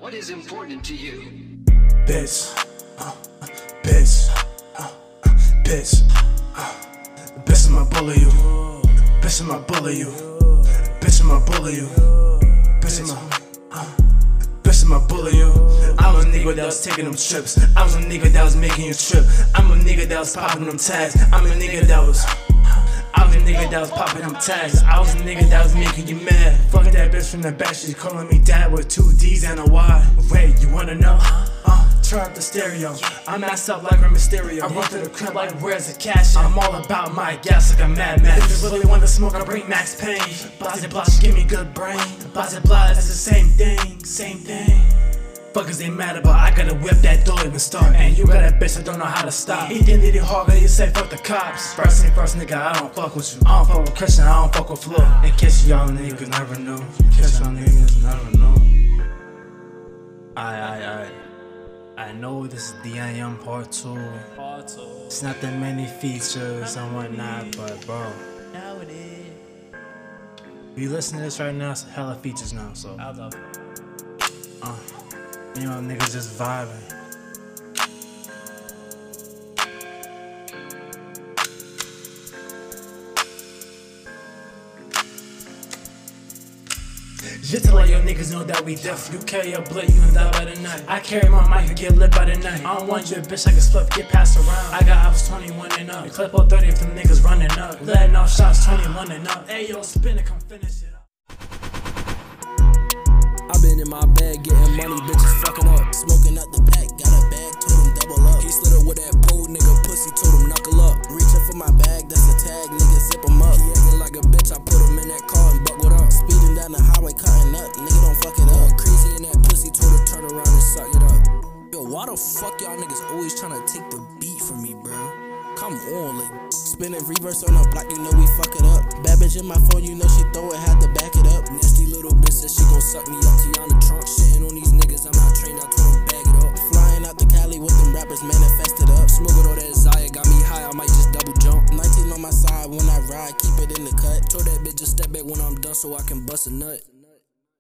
What is important to you? Bitch, bitch, bitch, bitch, I'ma bully you. Bitch, I'ma bully you. Bitch, I'ma bully you. Bitch, I'ma bully you. I was a nigga that was taking them trips. I was a nigga that was making you trip. I'm a nigga that was popping them tags. I was a nigga that was popping them tags. I was a nigga that was making you mad. Fuck that bitch from the back, she's calling me dad with 2 D's and a Y. Wait, you wanna know? Turn up the stereo. I'm assed up like a Mysterio. I run through the crib like where's the cash? I'm all about my gas like a madman. If you really want to smoke, I bring Max Payne. Blase Blas, give me good brain. Blase Blas, it's the same thing, same thing. Fuckers they mad about, I gotta whip that door even start. And you got a bitch that don't know how to stop. He didn't need it hard, but he say fuck the cops. First thing first, nigga, I don't fuck with you. I don't fuck with Christian, I don't fuck with Flo. In case y'all niggas never know. In case y'all niggas never know. I know this is DIM part 2. It's not that many features and whatnot, but bro, Now it is. if you listen to this right now, it's hella features now, so I love it. you know, niggas just vibing. Just to let your niggas know that we deaf. You carry a blick, you gon' die by the night. I carry my mic and get lit by the night. I don't want your bitch like a split, get passed around. I got ops 21 and up. The clip on 30 from niggas running up. Letting off shots 21 and up. Hey yo, spin it, come finish it up. I been in my bag getting money, bitches fucking up. Smoking out the pack, got a bag, told him double up. He slid up with that pole, nigga pussy, told him knuckle up. Reaching for my bag, that's a tag, nigga zip him up. He acting like a bitch, I put him in that car and buckled up. Speeding down the highway, cutting up, nigga don't fuck it up. Crazy in that pussy, told her turn around and suck it up. Yo, why the fuck y'all niggas always tryna take the beat from me, bro? Come on, like, spinning reverse on the block, you know we fuck it up. Bad bitch in my phone, you know she throw it, had to back it up. Nasty little bitch said she gon' suck me up, Tiana trunk. Shitting on these niggas, I'm not trained, I told them bag it up. Flying out to Cali with them rappers, manifested up. Smoking all that Zaya, got me high, I might just double jump. 19 on my side, when I ride, keep it in the cut. Told that bitch just step back when I'm done so I can bust a nut.